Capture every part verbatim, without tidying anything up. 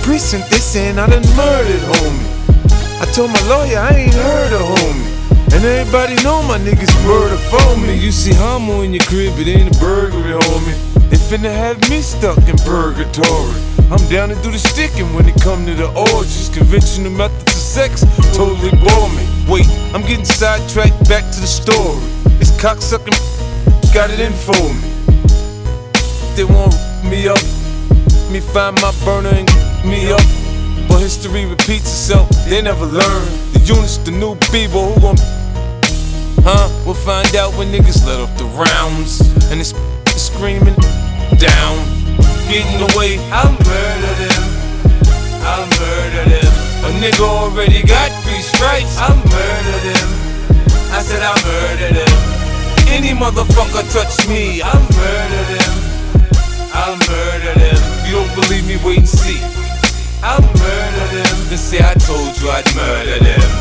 precinct, they saying I done murdered, homie. I told my lawyer I ain't heard of homie. And everybody know my niggas murder for me. You see Homo in your crib, it ain't a burglary, homie. They finna have me stuck in purgatory. I'm down to do the sticking when it come to the orgies. Conventional methods of sex totally bore me. Wait, I'm getting sidetracked, back to the story. This cocksucking got it in for me. They won't me up, me find my burner and me up. But history repeats itself, they never learn. The units, the new people, who gon' huh? We'll find out when niggas let off the rounds. And it's screaming down, getting away. I'll murder them, I'll murder them. A nigga already got three strikes. I'll murder them, I said I'll murder them. Any motherfucker touch me, I'll murder them, I'll murder them. You don't believe me, wait and see. I'll murder them, then say I told you I'd murder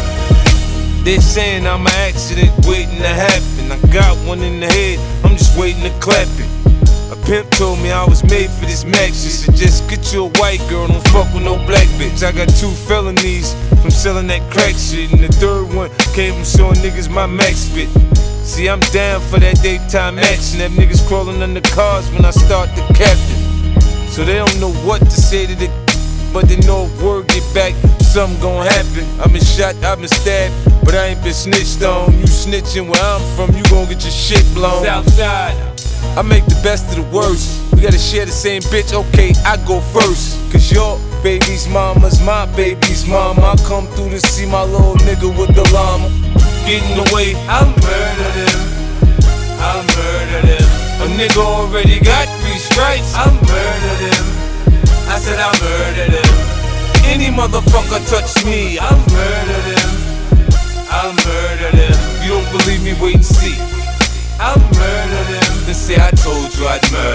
them. They saying I'm an accident waiting to happen. I got one in the head, I'm just waiting to clap it. A pimp told me I was made for this max. She said just get you a white girl, don't fuck with no black bitch. I got two felonies from selling that crack shit, and the third one came from showing niggas my max spit. See, I'm down for that daytime action. Them niggas crawling under cars when I start the captain. So they don't know what to say to the, but they know if word get back, something gon' happen. I've been shot, I've been stabbed, but I ain't been snitched on. You snitching where I'm from, you gon' get your shit blown. Southside, I make the best of the worst. We gotta share the same bitch, okay, I go first. Cause your baby's mama's my baby's mama. I come through to see my little nigga with the llama. Getting away, I'll murder them, I'll murder them. A nigga already got three strikes. I'll murder them, I said I'll murder them. Any motherfucker touch me, I'll murder them, I'll murder them. You don't believe me, wait and see. I'll murder them, then say I told you I'd murder them.